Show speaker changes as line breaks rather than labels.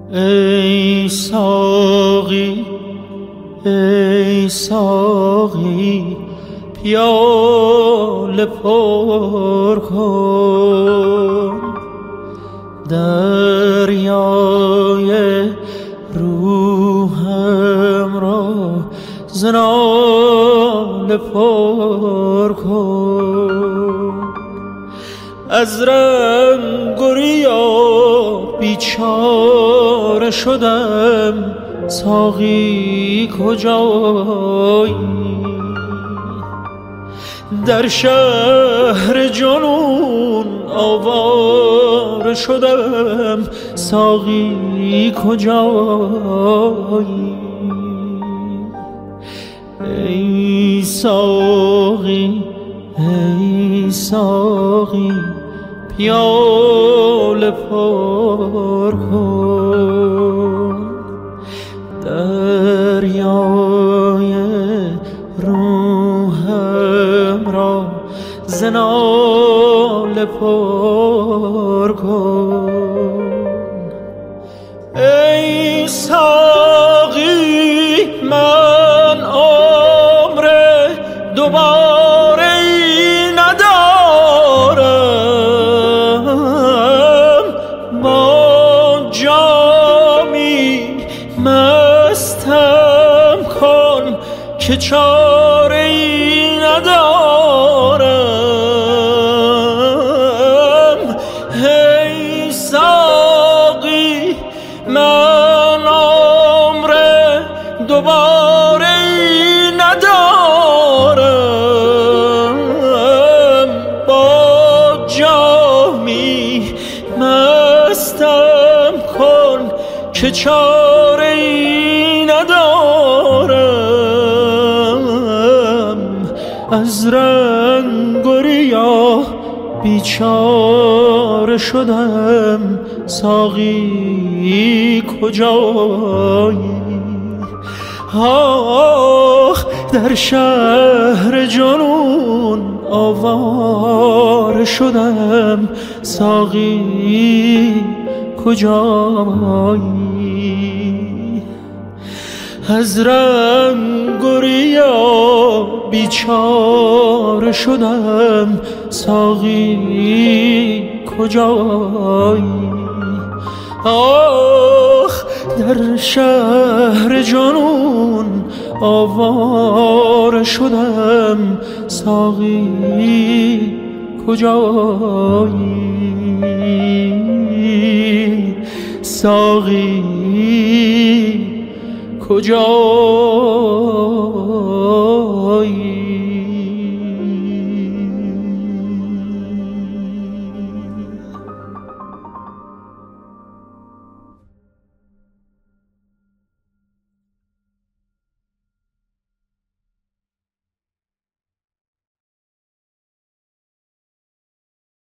ای ساقی ای ساقی پیاله پر کن، دریای روحم را ز ناله پر کن. از رنگ و ریا بیچاره شدم، ساقی کجایی؟ در شهر جنون آواره شدم، ساقی کجایی؟ ای ساقی ای ساقی پیاله پر کن، دریای روحم را ز ناله پر کن. ای ساقی من عمر دوباره ندارم، با جامی مستم کن که چاره ای ندارم. ای ساقی من عمر دوباره ای ندارم، با جامی مستم کن که چاره ای ندارم. از رنگ و ریا بیچاره شدم، ساقی کجایی؟ آخ در شهر جنون آواره شدم، ساقی کجایی؟ از رنگ و ریا بیچاره شدم، ساقی کجایی؟ آخ در شهر جنون آواره شدم، ساقی کجایی؟ ساقی کجایی؟